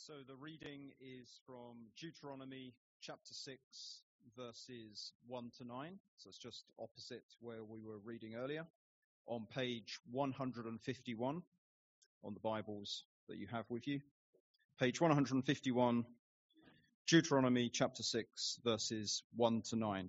So the reading is from Deuteronomy chapter 6, verses 1 to 9. So it's just opposite where we were reading earlier, on page 151 on the Bibles that you have with you. Page 151, Deuteronomy chapter 6, verses 1 to 9.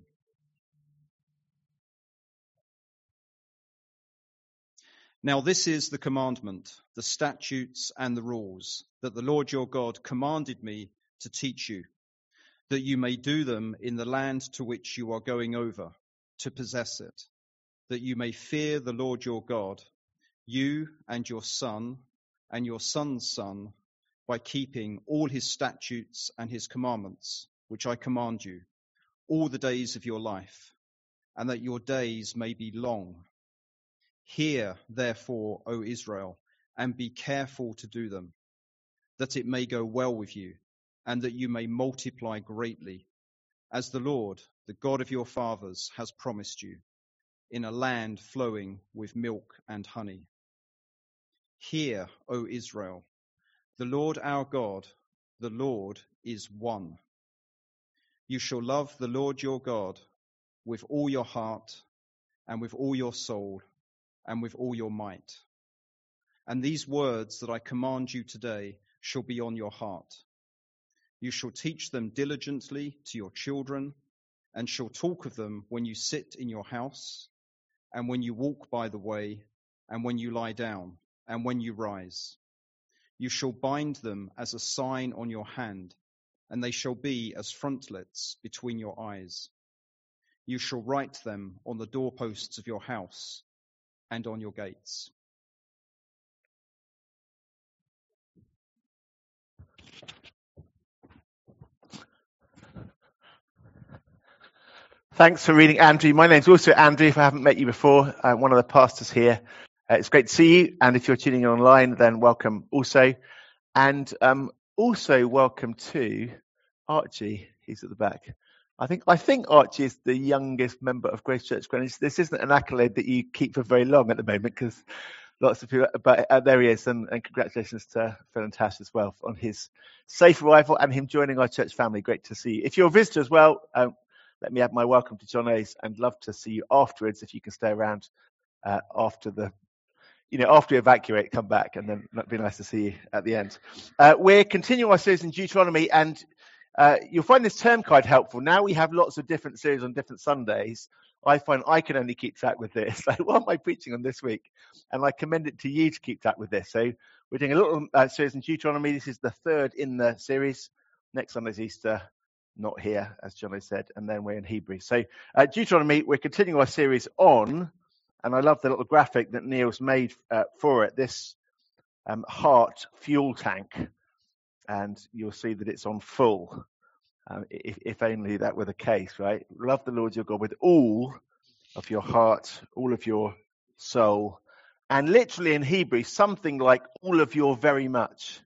Now this is the commandment, the statutes and the rules that the Lord your God commanded me to teach you, that you may do them in the land to which you are going over, to possess it, that you may fear the Lord your God, you and your son and your son's son, by keeping all his statutes and his commandments, which I command you, all the days of your life, and that your days may be long. Hear, therefore, O Israel, and be careful to do them, that it may go well with you, and that you may multiply greatly, as the Lord, the God of your fathers, has promised you, in a land flowing with milk and honey. Hear, O Israel, the Lord our God, the Lord is one. You shall love the Lord your God with all your heart, and with all your soul, and with all your might. And these words that I command you today shall be on your heart. You shall teach them diligently to your children, and shall talk of them when you sit in your house, and when you walk by the way, and when you lie down, and when you rise. You shall bind them as a sign on your hand, and they shall be as frontlets between your eyes. You shall write them on the doorposts of your house and on your gates. Thanks for reading, Andrew. My name's also Andrew, if I haven't met you before. I'm one of the pastors here. It's great to see you, and if you're tuning in online, then welcome also. And also welcome to Archie. He's at the back. I think Archie is the youngest member of Grace Church Greenwich. This isn't an accolade that you keep for very long at the moment, because lots of people, but there he is, and congratulations to Phil and Tash as well on his safe arrival and him joining our church family. Great to see you. If you're a visitor as well, let me add my welcome to John A's, and love to see you afterwards if you can stay around after we evacuate, come back, and then it'd be nice to see you at the end. We're continuing our series in Deuteronomy, and you'll find this term guide helpful. Now we have lots of different series on different Sundays. I find I can only keep track with this. Like, what am I preaching on this week? And I commend it to you to keep track with this. So we're doing a little series in Deuteronomy. This is the third in the series. Next Sunday's Easter. Not here, as Johnny said, and then we're in Hebrews. So Deuteronomy, we're continuing our series on, and I love the little graphic that Neil's made for it, this heart fuel tank, and you'll see that it's on full, if only that were the case, right? Love the Lord your God with all of your heart, all of your soul, and literally in Hebrew, something like all of your very much.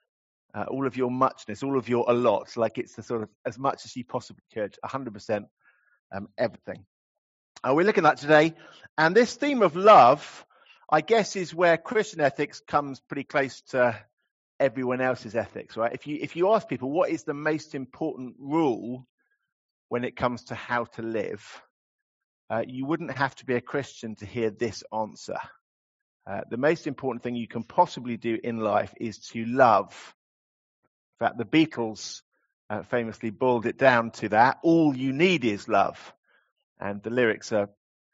All of your muchness, all of your a lot, like it's the sort of as much as you possibly could, 100%, everything. We're looking at today, and this theme of love, I guess, is where Christian ethics comes pretty close to everyone else's ethics, right? If you ask people what is the most important rule when it comes to how to live, you wouldn't have to be a Christian to hear this answer. The most important thing you can possibly do in life is to love. In fact, the Beatles famously boiled it down to that. All you need is love. And the lyrics are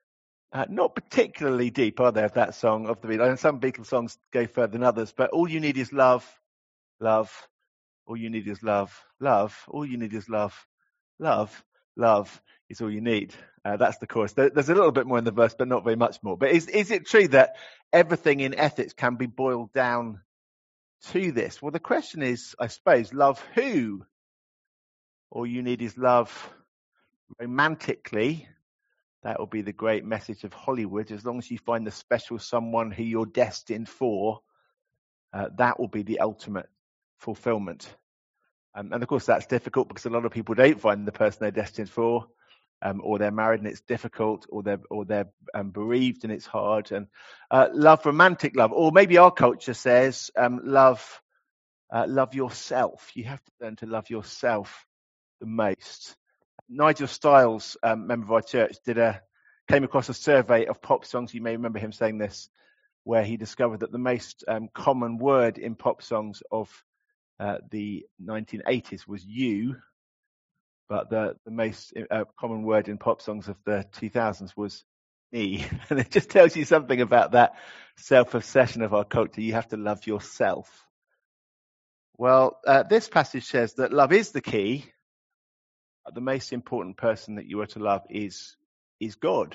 not particularly deep, are they, of that song of the Beatles? And some Beatles songs go further than others, but all you need is love, love. All you need is love, love. All you need is love, love, love is all you need. That's the chorus. There's a little bit more in the verse, but not very much more. But is it true that everything in ethics can be boiled down to this? Well, the question is, I suppose, love who? All you need is love romantically. That will be the great message of Hollywood. As long as you find the special someone who you're destined for, that will be the ultimate fulfillment. And of course, that's difficult because a lot of people don't find the person they're destined for, or they're married and it's difficult, or they're bereaved and it's hard. And love, romantic love, or maybe our culture says love love yourself. You have to learn to love yourself the most. Nigel Stiles, member of our church, came across a survey of pop songs. You may remember him saying this, where he discovered that the most common word in pop songs of the 1980s was you, but the most common word in pop songs of the 2000s was me. And it just tells you something about that self-obsession of our culture. You have to love yourself. Well, this passage says that love is the key. The most important person that you are to love is God.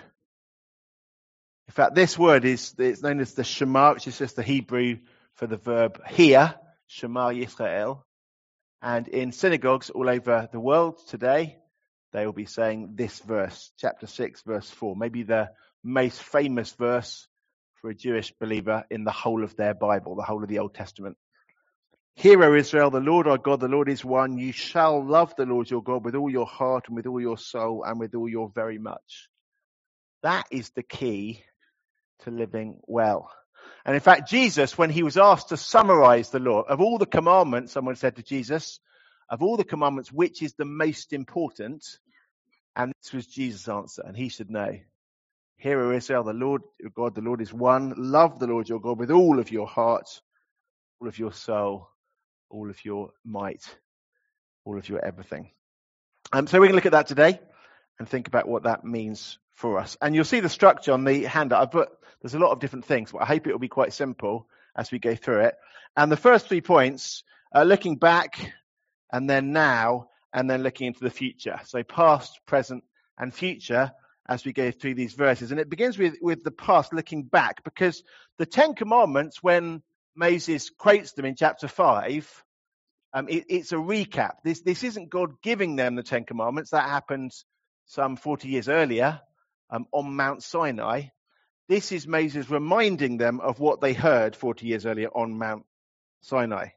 In fact, this word it's known as the Shema, which is just the Hebrew for the verb hear, Shema Yisrael. And in synagogues all over the world today, they will be saying this verse, chapter 6, verse 4, maybe the most famous verse for a Jewish believer in the whole of their Bible, the whole of the Old Testament. Hear, O Israel, the Lord our God, the Lord is one. You shall love the Lord your God with all your heart and with all your soul and with all your very much. That is the key to living well. And in fact, Jesus, when he was asked to summarize the law, of all the commandments, someone said to Jesus, of all the commandments, which is the most important? And this was Jesus' answer, and he should know. Hear, O Israel, the Lord your God, the Lord is one. Love the Lord your God with all of your heart, all of your soul, all of your might, all of your everything. So we're going to look at that today and think about what that means for us. And you'll see the structure on the handout. There's a lot of different things, but I hope it will be quite simple as we go through it. And the first 3 points are looking back and then now and then looking into the future. So past, present and future as we go through these verses. And it begins with the past, looking back, because the 10 Commandments, when Moses quotes them in chapter 5, it's a recap. This isn't God giving them the 10 Commandments. That happened some 40 years earlier on Mount Sinai. This is Moses reminding them of what they heard 40 years earlier on Mount Sinai.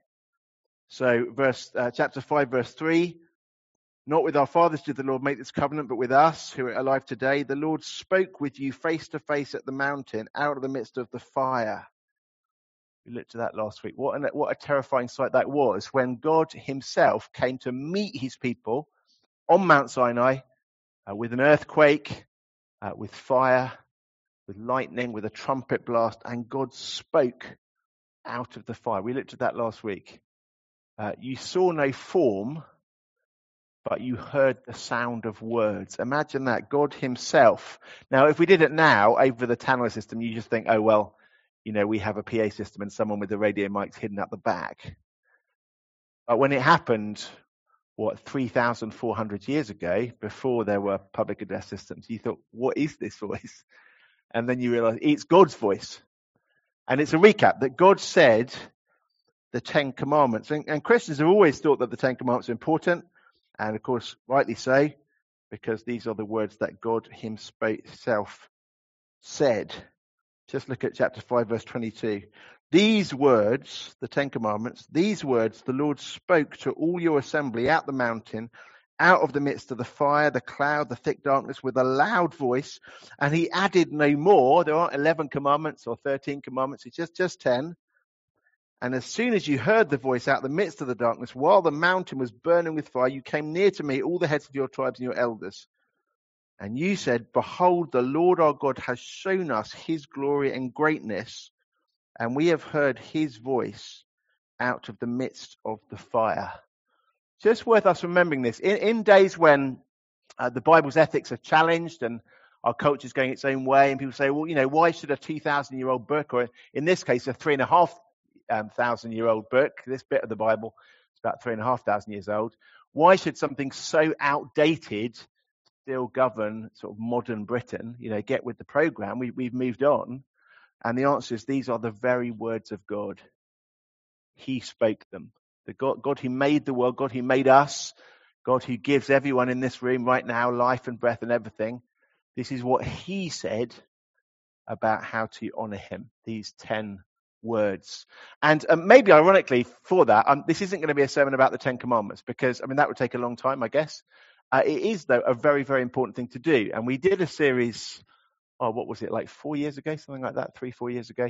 So chapter 5, verse 3, not with our fathers did the Lord make this covenant, but with us who are alive today. The Lord spoke with you face to face at the mountain, out of the midst of the fire. We looked at that last week. What a terrifying sight that was when God himself came to meet his people on Mount Sinai with an earthquake, with fire, with lightning, with a trumpet blast, and God spoke out of the fire. We looked at that last week. You saw no form, but you heard the sound of words. Imagine that, God himself. Now, if we did it now over the Tannoy system, you just think, oh, well, we have a PA system and someone with the radio mics hidden at the back. But when it happened, 3,400 years ago, before there were public address systems, you thought, what is this voice? And then you realize it's God's voice. And it's a recap that God said the 10 Commandments. And Christians have always thought that the 10 Commandments are important. And of course, rightly so, because these are the words that God himself said. Just look at chapter 5, verse 22. These words, the 10 Commandments, these words the Lord spoke to all your assembly at the mountain, out of the midst of the fire, the cloud, the thick darkness, with a loud voice. And he added no more. There aren't 11 commandments or 13 commandments. It's just 10. And as soon as you heard the voice out of the midst of the darkness, while the mountain was burning with fire, you came near to me, all the heads of your tribes and your elders. And you said, behold, the Lord our God has shown us his glory and greatness, and we have heard his voice out of the midst of the fire. Just worth us remembering this. In days when the Bible's ethics are challenged and our culture is going its own way, and people say, well, why should a 2,000-year-old book, or in this case, a 3,500-year-old book, this bit of the Bible is about 3,500 years old, why should something so outdated still govern sort of modern Britain? Get with the program. We've moved on. And the answer is these are the very words of God. He spoke them. The God who made the world, God who made us, God who gives everyone in this room right now life and breath and everything. This is what he said about how to honor him. These 10 words. And maybe ironically for that, this isn't going to be a sermon about the 10 Commandments, because that would take a long time, I guess. It is, though, a very, very important thing to do. And we did a series, what was it, like 4 years ago, something like that, 3-4 years ago,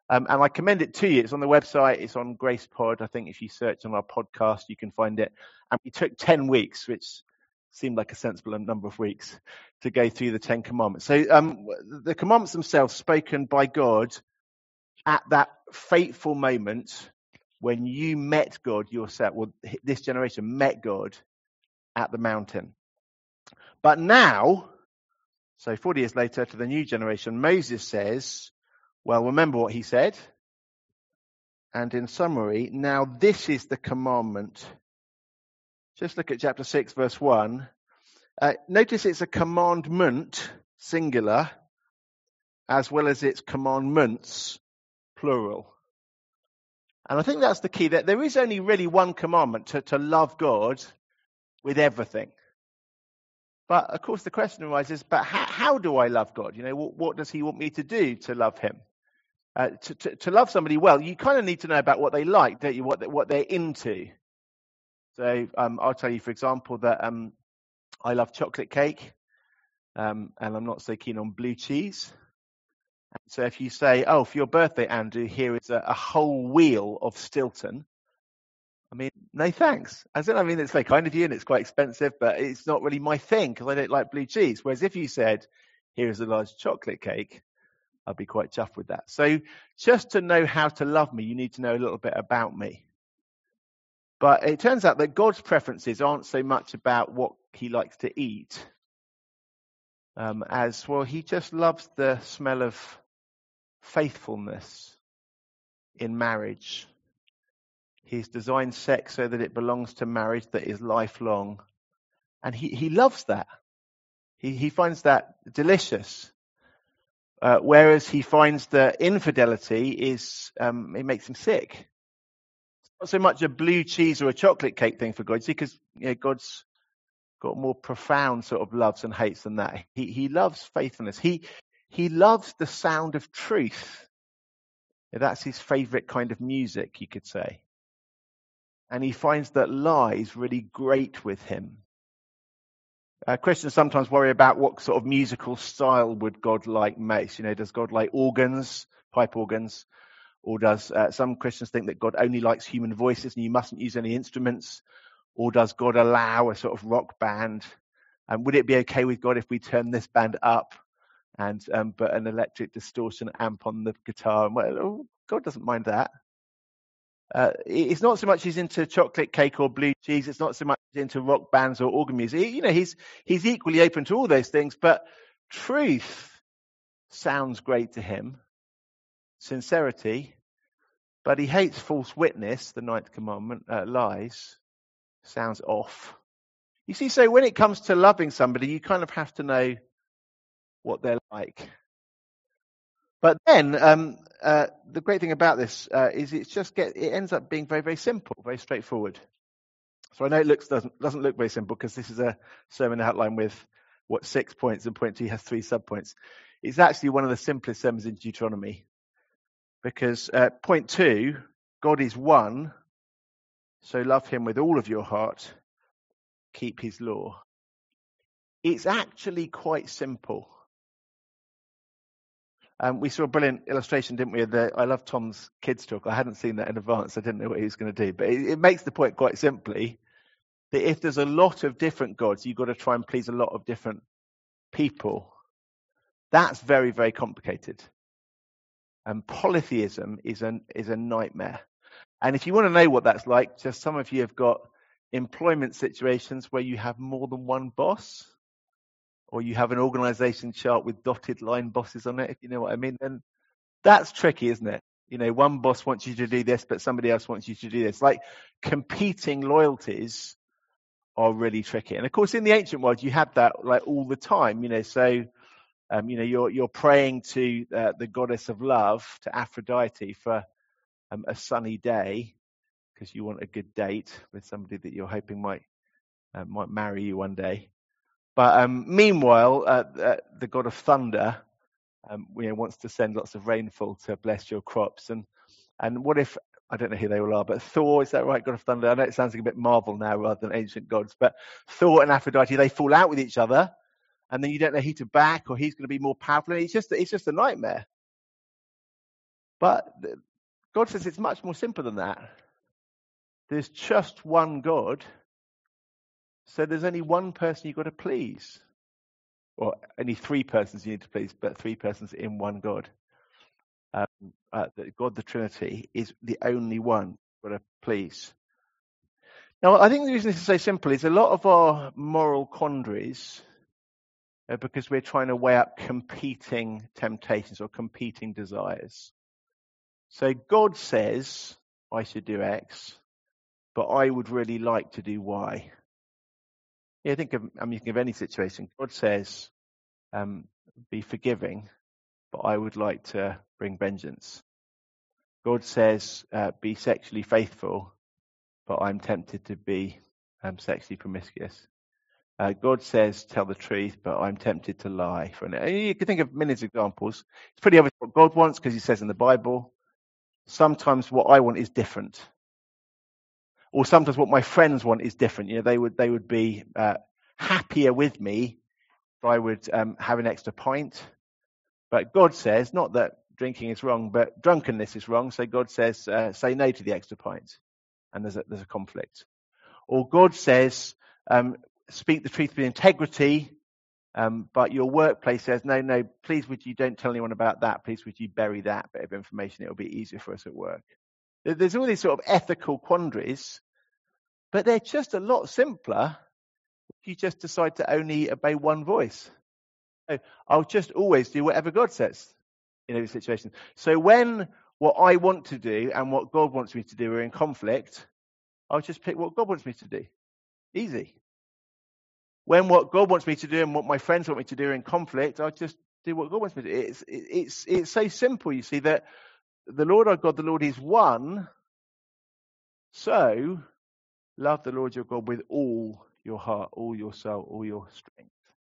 And I commend it to you. It's on the website. It's on Grace Pod. I think if you search on our podcast, you can find it. And we took 10 weeks, which seemed like a sensible number of weeks, to go through the 10 commandments. So the commandments themselves spoken by God at that fateful moment when you met God yourself, well, this generation met God at the mountain. But now, so 40 years later, to the new generation, Moses says, well, remember what he said. And in summary, now this is the commandment. Just look at chapter 6, verse 1. Notice it's a commandment, singular, as well as it's commandments, plural. And I think that's the key, that there is only really one commandment, to love God with everything. But of course the question arises, but how do I love God? You know, what does he want me to do to love him? To love somebody well, you kind of need to know about what they like, don't you? What they're into. So I'll tell you, for example, that I love chocolate cake, and I'm not so keen on blue cheese. So if you say, oh, for your birthday, Andrew, here is a whole wheel of Stilton, I mean, no thanks. I mean, it's very kind of you and it's quite expensive, but it's not really my thing because I don't like blue cheese. Whereas if you said, here is a large chocolate cake, I'd be quite chuffed with that. So just to know how to love me, you need to know a little bit about me. But it turns out that God's preferences aren't so much about what he likes to eat, as, well, he just loves the smell of faithfulness in marriage. He's designed sex so that it belongs to marriage, that is lifelong. And he loves that. He finds that delicious. Whereas he finds that infidelity it makes him sick. It's not so much a blue cheese or a chocolate cake thing for God, because God's got more profound sort of loves and hates than that. He loves faithfulness. He loves the sound of truth. That's his favorite kind of music, you could say. And he finds that lies really grate with him. Christians sometimes worry about what sort of musical style would God like most. Does God like organs, pipe organs? Or does some Christians think that God only likes human voices and you mustn't use any instruments? Or does God allow a sort of rock band? And would it be okay with God if we turn this band up and put an electric distortion amp on the guitar? Well, God doesn't mind that. It's not so much he's into chocolate cake or blue cheese. It's not so much into rock bands or organ music. He's equally open to all those things. But truth sounds great to him, sincerity. But he hates false witness, the 9th commandment, lies. Sounds off. You see, so when it comes to loving somebody, you kind of have to know what they're like. But then the great thing about this is it ends up being very, very simple, very straightforward. So I know it doesn't look very simple because this is a sermon outline with 6 points, and point 2 has 3 subpoints. It's actually one of the simplest sermons in Deuteronomy, because point 2, God is one, so love him with all of your heart, keep his law. It's actually quite simple. We saw a brilliant illustration, didn't we? I love Tom's kids talk. I hadn't seen that in advance. I didn't know what he was going to do. But it makes the point quite simply that if there's a lot of different gods, you've got to try and please a lot of different people. That's very, very complicated. And polytheism is a nightmare. And if you want to know what that's like, just some of you have got employment situations where you have more than one boss, or you have an organization chart with dotted line bosses on it, if you know what I mean. Then that's tricky, isn't it? One boss wants you to do this, but somebody else wants you to do this. Like, competing loyalties are really tricky. And of course, in the ancient world, you had that like all the time. So you're praying to the goddess of love, to Aphrodite, for a sunny day, because you want a good date with somebody that you're hoping might marry you one day. But meanwhile, the god of thunder wants to send lots of rainfall to bless your crops. And what if, I don't know who they all are, but Thor, is that right, god of thunder? I know it sounds like a bit Marvel now rather than ancient gods, but Thor and Aphrodite, they fall out with each other, and then you don't know who to back, or he's going to be more powerful. And it's just a nightmare. But God says it's much more simple than that. There's just one God, so there's only one person you've got to please. Or only three persons you need to please, but three persons in one God. God the Trinity is the only one you've got to please. Now, I think the reason this is so simple is a lot of our moral quandaries are because we're trying to weigh up competing temptations or competing desires. So God says, I should do X, but I would really like to do Y. Yeah, you can think of any situation. God says, be forgiving, but I would like to bring vengeance. God says, be sexually faithful, but I'm tempted to be sexually promiscuous. God says, tell the truth, but I'm tempted to lie. You can think of millions of examples. It's pretty obvious what God wants because he says in the Bible. Sometimes what I want is different. Or sometimes what my friends want is different. They would be happier with me if I would have an extra pint. But God says, not that drinking is wrong, but drunkenness is wrong. So God says, say no to the extra pint. And there's a conflict. Or God says, speak the truth with integrity, but your workplace says, no, please would you don't tell anyone about that. Please would you bury that bit of information. It'll be easier for us at work. There's all these sort of ethical quandaries, but they're just a lot simpler if you just decide to only obey one voice. So I'll just always do whatever God says in every situation. So when what I want to do and what God wants me to do are in conflict, I'll just pick what God wants me to do. Easy. When what God wants me to do and what my friends want me to do are in conflict, I'll just do what God wants me to do. It's so simple, you see, that the Lord our God, the Lord is one. So love the Lord your God with all your heart, all your soul, all your strength.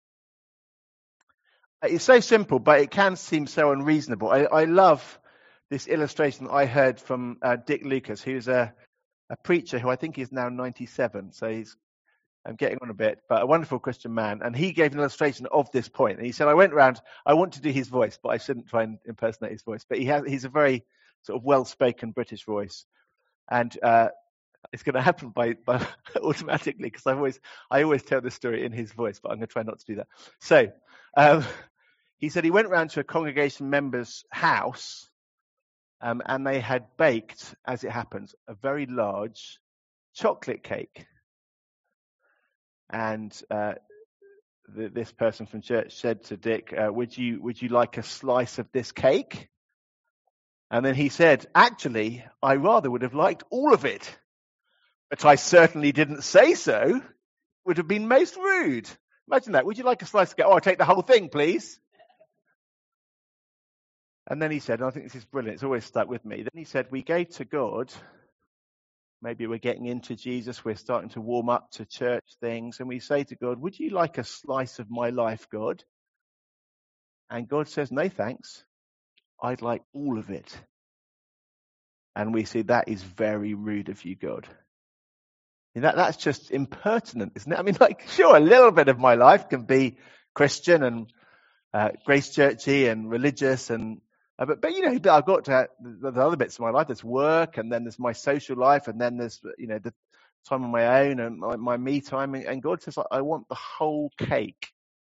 It's so simple, but it can seem so unreasonable. I love this illustration that I heard from Dick Lucas, who's a preacher who I think is now 97. So I'm getting on a bit, but a wonderful Christian man. And he gave an illustration of this point. And he said, I went round, I want to do his voice, but I shouldn't try and impersonate his voice. But he's a very sort of well-spoken British voice. And it's going to happen by automatically, because I always tell this story in his voice, but I'm going to try not to do that. So he said he went round to a congregation member's house, and they had baked, as it happens, a very large chocolate cake. And this person from church said to Dick, would you like a slice of this cake? And then he said, actually, I rather would have liked all of it. But I certainly didn't say so. It would have been most rude. Imagine that. Would you like a slice of cake? Oh, I'll take the whole thing, please. And then he said, and I think this is brilliant, it's always stuck with me. Then he said, we go to God. Maybe we're getting into Jesus, we're starting to warm up to church things, and we say to God, would you like a slice of my life, God? And God says, no thanks, I'd like all of it. And we say, that is very rude of you, God. And that's just impertinent, isn't it? I mean, sure, a little bit of my life can be Christian and grace churchy and religious, and but I've got to the other bits of my life. There's work, and then there's my social life, and then there's the time on my own and my me time. And God says, I want the whole cake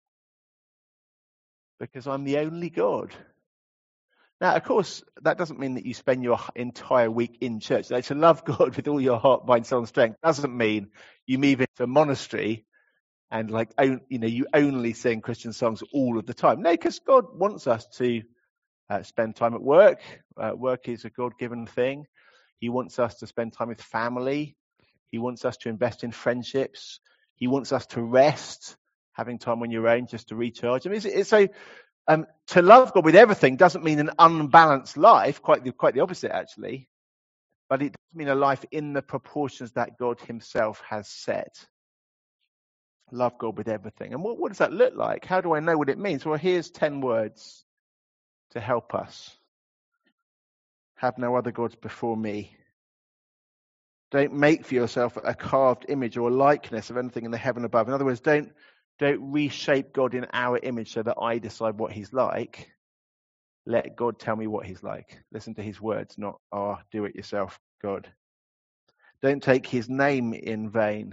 because I'm the only God. Now, of course, that doesn't mean that you spend your entire week in church. To love God with all your heart, mind, soul, and strength doesn't mean you move into a monastery and you only sing Christian songs all of the time. No, because God wants us to spend time at work. Work is a God-given thing. He wants us to spend time with family. He wants us to invest in friendships. He wants us to rest, having time on your own just to recharge. I mean, it's so to love God with everything doesn't mean an unbalanced life. Quite the opposite, actually. But it does mean a life in the proportions that God Himself has set. Love God with everything. And what does that look like? How do I know what it means? Well, here's 10 words to help us. Have no other gods before me. Don't make for yourself a carved image or a likeness of anything in the heaven above. In other words, don't reshape God in our image so that I decide what He's like. let God tell me what he's like. Listen to his words, not, do it yourself, God. Don't take his name in vain.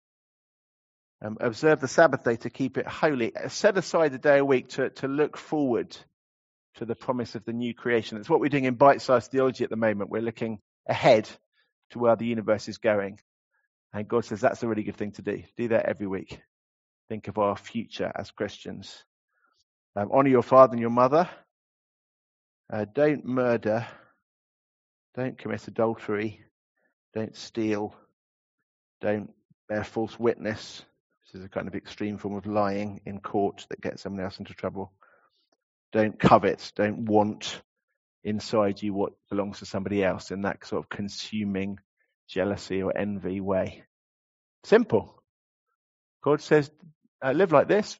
Observe the Sabbath day to keep it holy. Set aside a day a week to look forward to the promise of the new creation. It's what we're doing in bite-sized theology at the moment. We're looking ahead to where the universe is going. And God says that's a really good thing to do. Do that every week. Think of our future as Christians. Honor your father and your mother. Don't murder. Don't commit adultery. Don't steal. Don't bear false witness. This is a kind of extreme form of lying in court that gets someone else into trouble. Don't covet. Don't want inside you what belongs to somebody else in that sort of consuming jealousy or envy way. Simple. God says, live like this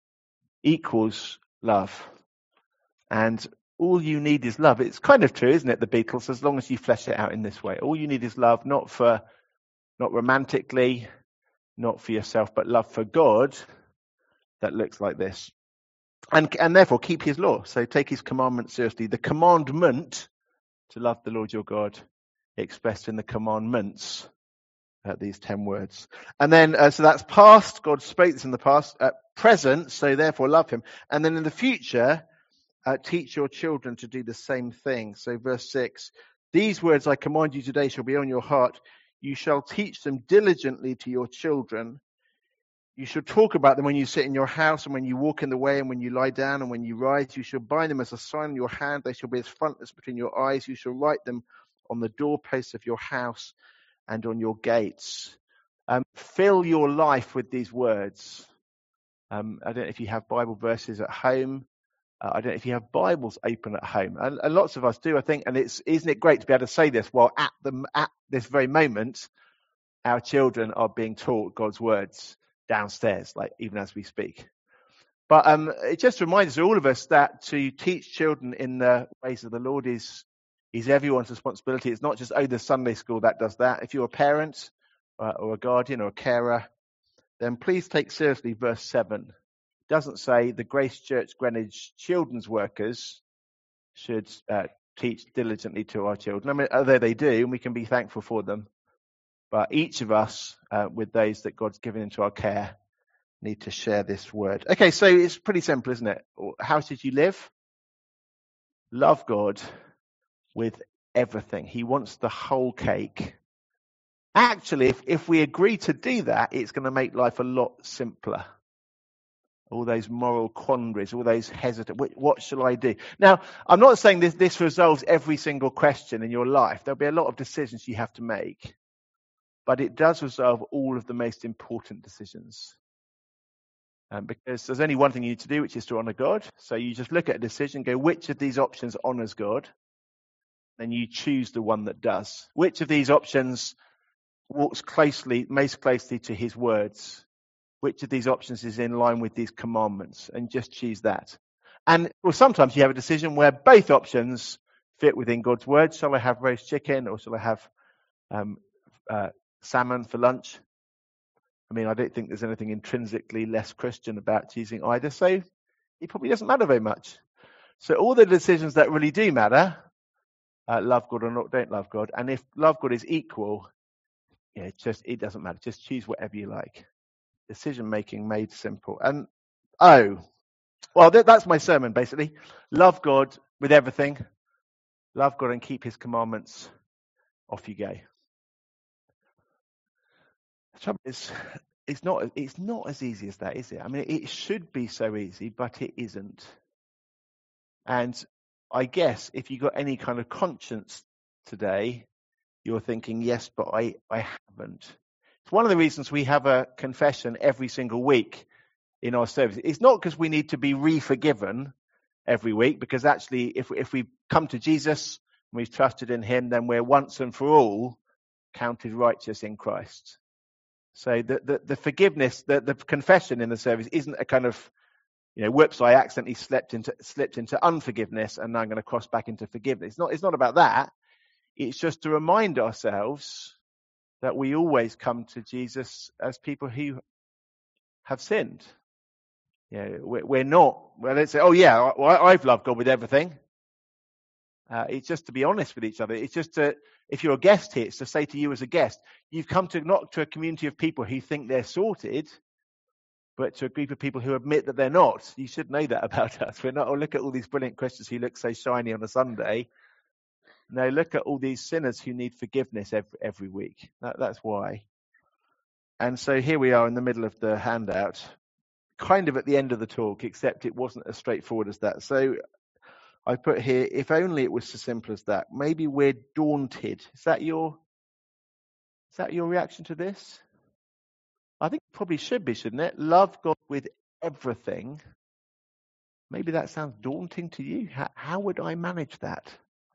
equals love. And all you need is love. It's kind of true, isn't it, the Beatles, as long as you flesh it out in this way. All you need is love, not romantically, not for yourself, but love for God that looks like this. And therefore keep his law. So take his commandment seriously. The commandment to love the Lord your God expressed in the commandments, these 10 words. And then, so that's past, God spoke this in the past. Present, so therefore love him. And then in the future, teach your children to do the same thing. So verse 6, these words I command you today shall be on your heart. You shall teach them diligently to your children. You shall talk about them when you sit in your house and when you walk in the way and when you lie down and when you rise. You shall bind them as a sign on your hand. They shall be as frontlets between your eyes. You shall write them on the doorposts of your house and on your gates. Fill your life with these words. I don't know if you have Bible verses at home. I don't know if you have Bibles open at home. And lots of us do, I think. And isn't it great to be able to say this while at this very moment, our children are being taught God's words downstairs, like even as we speak. But it just reminds all of us that to teach children in the ways of the Lord is everyone's responsibility. It's not just, the Sunday school that does that. If you're a parent or a guardian or a carer, then please take seriously verse 7. It doesn't say the Grace Church Greenwich children's workers should teach diligently to our children. I mean, although they do, and we can be thankful for them. But each of us, with those that God's given into our care, need to share this word. Okay, so it's pretty simple, isn't it? How should you live? Love God with everything. He wants the whole cake. Actually, if we agree to do that, it's going to make life a lot simpler. All those moral quandaries, all those what shall I do? Now, I'm not saying this resolves every single question in your life. There'll be a lot of decisions you have to make. But it does resolve all of the most important decisions. Because there's only one thing you need to do, which is to honour God. So you just look at a decision, go, which of these options honours God? Then you choose the one that does. Which of these options walks most closely to his words? Which of these options is in line with these commandments? And just choose that. And sometimes you have a decision where both options fit within God's words. Shall I have roast chicken or shall I have salmon for lunch? I mean, I don't think there's anything intrinsically less Christian about choosing either, so it probably doesn't matter very much. So all the decisions that really do matter, love God or not, don't love God, and if love God is equal, it doesn't matter. Just choose whatever you like. Decision making made simple. And that's my sermon basically. Love God with everything. Love God and keep his commandments. Off you go. The trouble is, it's not as easy as that, is it? I mean, it should be so easy, but it isn't. And I guess if you've got any kind of conscience today, you're thinking, yes, but I haven't. It's one of the reasons we have a confession every single week in our service. It's not because we need to be re-forgiven every week, because actually if we come to Jesus and we've trusted in him, then we're once and for all counted righteous in Christ. So the forgiveness, the confession in the service isn't a kind of, whoops, I accidentally slipped into unforgiveness and now I'm going to cross back into forgiveness. It's not about that. It's just to remind ourselves that we always come to Jesus as people who have sinned. We're not, let's say, I've loved God with everything. It's just to be honest with each other. It's just to, if you're a guest here, it's to say to you as a guest, you've come to not to a community of people who think they're sorted, but to a group of people who admit that they're not. You should know that about us. We're not, oh, look at all these brilliant Christians who look so shiny on a Sunday. No, look at all these sinners who need forgiveness every week. That's why. And so here we are in the middle of the handout, kind of at the end of the talk, except it wasn't as straightforward as that. So I put here, if only it was as simple as that. Maybe we're daunted. Is that your reaction to this? I think it probably should be, shouldn't it? Love God with everything. Maybe that sounds daunting to you. How would I manage that?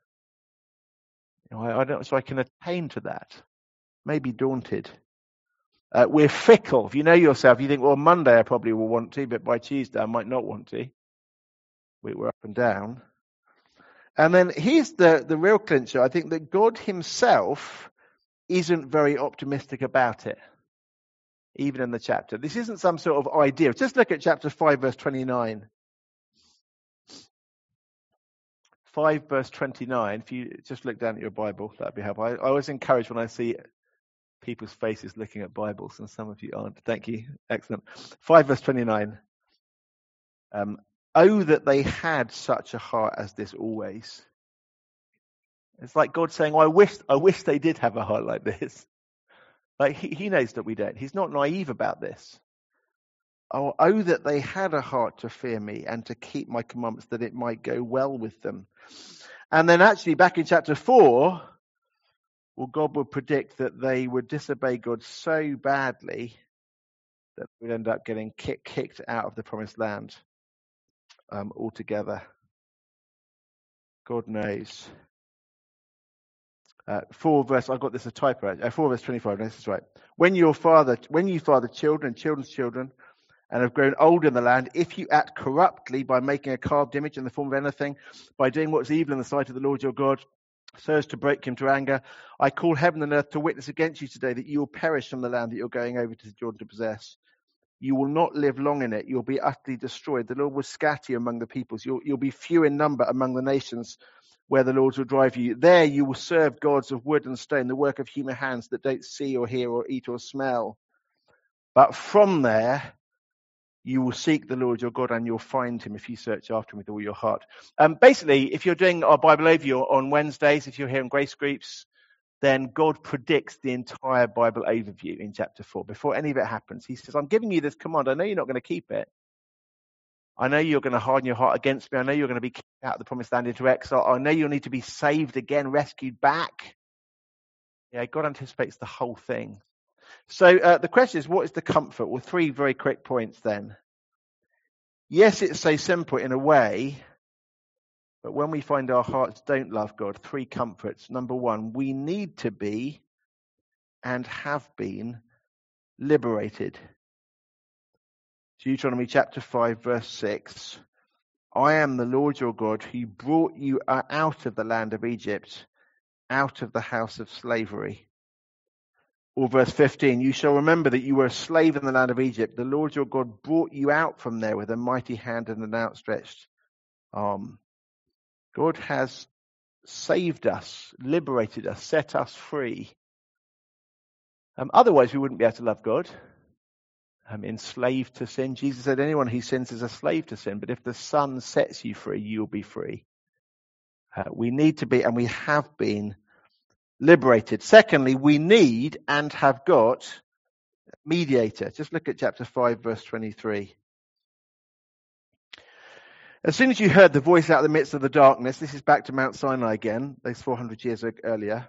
I don't, so I can attain to that. Maybe daunted. We're fickle. If you know yourself, you think, well, Monday I probably will want to, but by Tuesday I might not want to. We're up and down. And then here's the real clincher. I think that God himself isn't very optimistic about it, even in the chapter. This isn't some sort of idea. Just look at chapter 5, verse 29. 5, verse 29. If you just look down at your Bible, that'd be helpful. I always encourage when I see people's faces looking at Bibles, and some of you aren't. Thank you. Excellent. 5, verse 29. Oh, that they had such a heart as this always. It's like God saying, I wish they did have a heart like this. Like he knows that we don't. He's not naive about this. Oh, that they had a heart to fear me and to keep my commandments, that it might go well with them. And then actually back in chapter 4, well, God would predict that they would disobey God so badly that we'd end up getting kicked out of the promised land altogether. God knows. 4 verse, I've got this a typo. 4 verse 25. This is right. When you father children, children's children, and have grown old in the land, if you act corruptly by making a carved image in the form of anything, by doing what is evil in the sight of the Lord your God, so as to break him to anger, I call heaven and earth to witness against you today that you will perish from the land that you're going over to Jordan to possess. You will not live long in it. You'll be utterly destroyed. The Lord will scatter you among the peoples. You'll be few in number among the nations where the Lord will drive you. There you will serve gods of wood and stone, the work of human hands that don't see or hear or eat or smell. But from there, you will seek the Lord your God and you'll find him if you search after him with all your heart. Basically, if you're doing our Bible overview on Wednesdays, if you're here in Grace Groups, then God predicts the entire Bible overview in chapter 4 before any of it happens. He says, I'm giving you this command. I know you're not going to keep it. I know you're going to harden your heart against me. I know you're going to be kicked out of the promised land into exile. I know you'll need to be saved again, rescued back. Yeah, God anticipates the whole thing. So the question is, what is the comfort? Well, 3 very quick points then. Yes, it's so simple in a way, but when we find our hearts don't love God, 3 comforts. Number 1, we need to be and have been liberated. Deuteronomy chapter 5, verse 6. I am the Lord your God who brought you out of the land of Egypt, out of the house of slavery. Or verse 15, you shall remember that you were a slave in the land of Egypt. The Lord your God brought you out from there with a mighty hand and an outstretched arm. God has saved us, liberated us, set us free. Otherwise, we wouldn't be able to love God. Enslaved to sin. Jesus said anyone who sins is a slave to sin. But if the Son sets you free, you'll be free. We need to be, and we have been, liberated. Secondly, we need and have got mediator. Just look at chapter 5, verse 23. As soon as you heard the voice out of the midst of the darkness, this is back to Mount Sinai again, those 40 years earlier.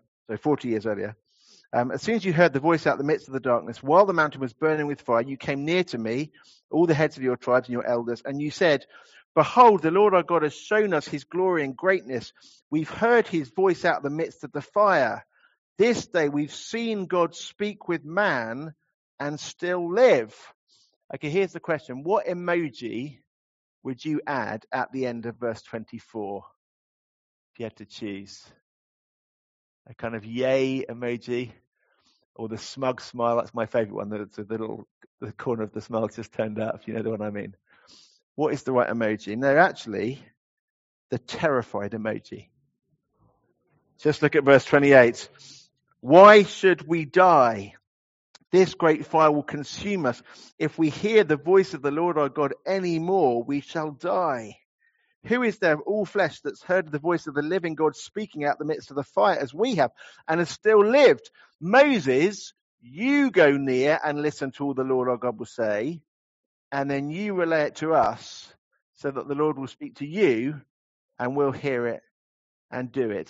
As soon as you heard the voice out of the midst of the darkness, while the mountain was burning with fire, you came near to me, all the heads of your tribes and your elders, and you said, behold, the Lord our God has shown us his glory and greatness. We've heard his voice out of the midst of the fire. This day we've seen God speak with man and still live. Okay, here's the question. What emoji would you add at the end of verse 24 if you had to choose? A kind of yay emoji or the smug smile? That's my favorite one. That's the corner of the smile just turned out, if you know the one I mean. What is the right emoji? No, actually, the terrified emoji. Just look at verse 28. Why should we die? This great fire will consume us. If we hear the voice of the Lord our God any more, we shall die. Who is there of all flesh that's heard the voice of the living God speaking out the midst of the fire as we have and has still lived? Moses, you go near and listen to all the Lord our God will say, and then you relay it to us so that the Lord will speak to you and we'll hear it and do it.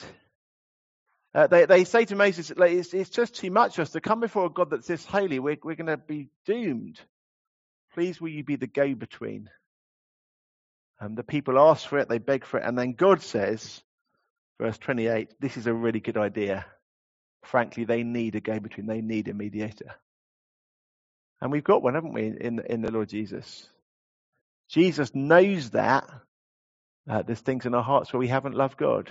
They say to Moses, it's just too much for us to come before a God that's this holy. We're going to be doomed. Please will you be the go-between? The people ask for it, they beg for it, and then God says, verse 28, this is a really good idea. Frankly, they need a go-between. They need a mediator. And we've got one, haven't we, in the Lord Jesus? Jesus knows that there's things in our hearts where we haven't loved God.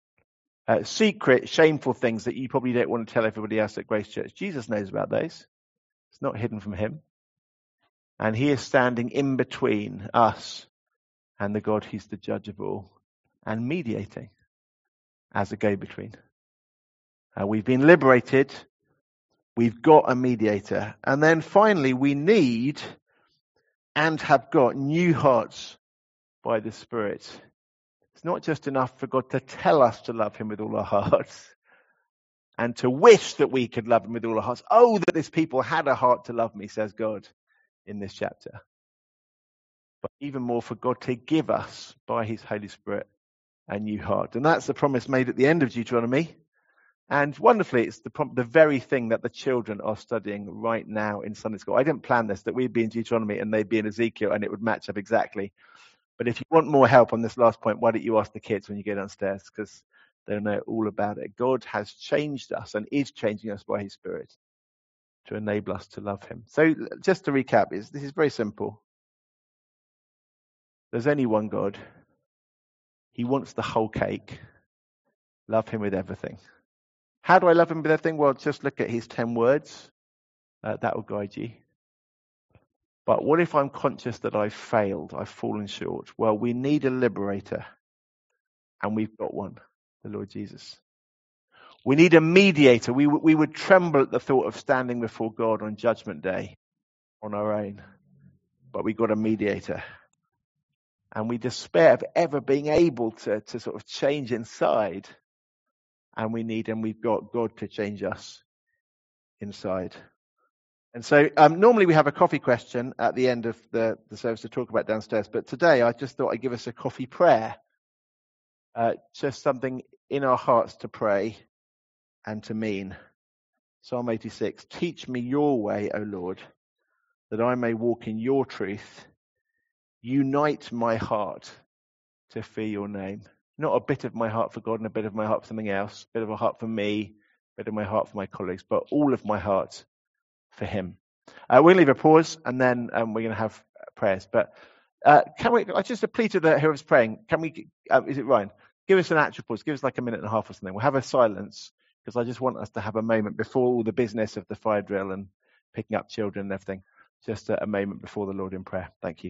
Secret, shameful things that you probably don't want to tell everybody else at Grace Church. Jesus knows about those. It's not hidden from him. And he is standing in between us and the God who's the judge of all and mediating as a go-between. We've been liberated. We've got a mediator. And then finally, we need and have got new hearts by the Spirit. It's not just enough for God to tell us to love him with all our hearts and to wish that we could love him with all our hearts. Oh, that this people had a heart to love me, says God in this chapter. But even more for God to give us by his Holy Spirit a new heart. And that's the promise made at the end of Deuteronomy. And wonderfully, it's the very thing that the children are studying right now in Sunday school. I didn't plan this, that we'd be in Deuteronomy and they'd be in Ezekiel and it would match up exactly. But if you want more help on this last point, why don't you ask the kids when you go downstairs? Because they'll know all about it. God has changed us and is changing us by his Spirit to enable us to love him. So just to recap, this is very simple. There's only one God. He wants the whole cake. Love him with everything. How do I love him with everything? Well, just look at his 10 words. That will guide you. But what if I'm conscious that I've failed, I've fallen short? Well, we need a liberator. And we've got one, the Lord Jesus. We need a mediator. We would tremble at the thought of standing before God on Judgment Day on our own. But we've got a mediator. And we despair of ever being able to sort of change inside. And we've got God to change us inside. And so normally we have a coffee question at the end of the service to talk about downstairs. But today I just thought I'd give us a coffee prayer. Just something in our hearts to pray and to mean. Psalm 86, teach me your way, O Lord, that I may walk in your truth. Unite my heart to fear your name. Not a bit of my heart for God and a bit of my heart for something else. A bit of a heart for me, a bit of my heart for my colleagues, but all of my heart for him. We're going to leave a pause and then we're going to have prayers. But can we, I just a plea to whoever's praying, can we, is it Ryan? Give us an actual pause. Give us like a minute and a half or something. We'll have a silence because I just want us to have a moment before all the business of the fire drill and picking up children and everything. Just a moment before the Lord in prayer. Thank you.